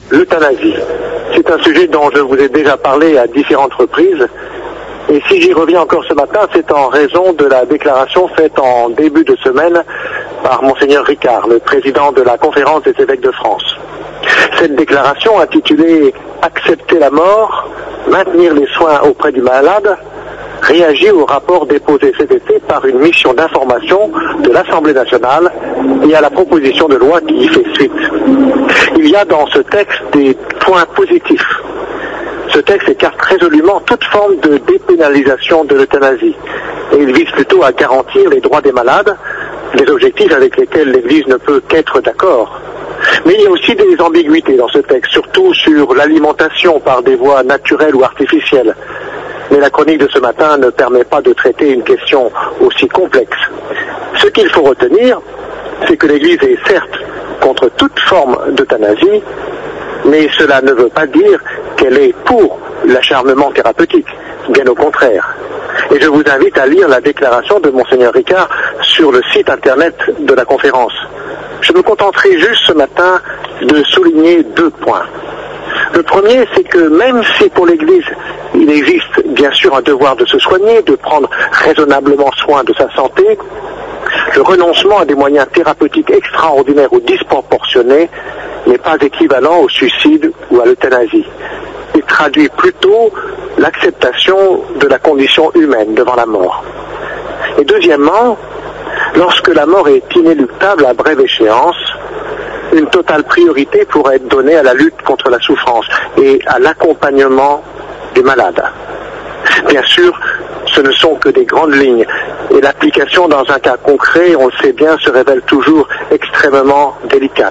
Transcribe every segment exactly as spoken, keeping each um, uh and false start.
l'euthanasie. C'est un sujet dont je vous ai déjà parlé à différentes reprises. Et si j'y reviens encore ce matin, c'est en raison de la déclaration faite en début de semaine par Monseigneur Ricard, le président de la Conférence des évêques de France. Cette déclaration intitulée « Accepter la mort, maintenir les soins auprès du malade » réagit au rapport déposé cet été par une mission d'information de l'Assemblée nationale et à la proposition de loi qui y fait suite. Il y a dans ce texte des points positifs. Ce texte écarte résolument toute forme de dépénalisation de l'euthanasie et il vise plutôt à garantir les droits des malades, des objectifs avec lesquels l'Église ne peut qu'être d'accord. Mais il y a aussi des ambiguïtés dans ce texte, surtout sur l'alimentation par des voies naturelles ou artificielles. Mais la chronique de ce matin ne permet pas de traiter une question aussi complexe. Ce qu'il faut retenir, c'est que l'Église est certes contre toute forme d'euthanasie, mais cela ne veut pas dire qu'elle est pour l'acharnement thérapeutique, bien au contraire. Et je vous invite à lire la déclaration de Monseigneur Ricard sur le site internet de la conférence. Je me contenterai juste ce matin de souligner deux points. Le premier, c'est que même si pour l'Église, il existe bien sûr un devoir de se soigner, de prendre raisonnablement soin de sa santé, le renoncement à des moyens thérapeutiques extraordinaires ou disproportionnés n'est pas équivalent au suicide ou à l'euthanasie. Il traduit plutôt l'acceptation de la condition humaine devant la mort. Et deuxièmement, lorsque la mort est inéluctable à brève échéance, une totale priorité pourrait être donnée à la lutte contre la souffrance et à l'accompagnement des malades. Bien sûr, ce ne sont que des grandes lignes et l'application dans un cas concret, on le sait bien, se révèle toujours extrêmement délicate.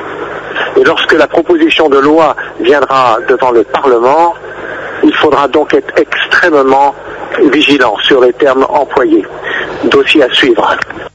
Et lorsque la proposition de loi viendra devant le Parlement, il faudra donc être extrêmement vigilant sur les termes employés. Dossier à suivre.